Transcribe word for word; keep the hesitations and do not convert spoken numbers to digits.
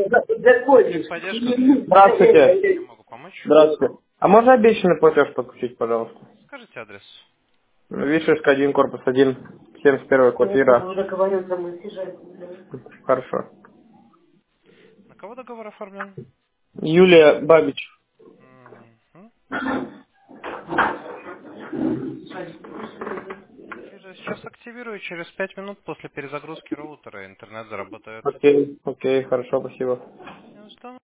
Поддержка связи. Здравствуйте. Я могу помочь? Здравствуйте. А можно обещанный платеж подключить, пожалуйста? Скажите адрес. Вишерска один, корпус один, семьдесят первая квартира. уже говорил, там мы съезжаем. Хорошо. На кого договор оформлен? Юлия Бабич. Мгм. Вижу, сейчас активирую. Через пять минут после перезагрузки роутера интернет заработает. Окей, окей, хорошо, спасибо. Я устал.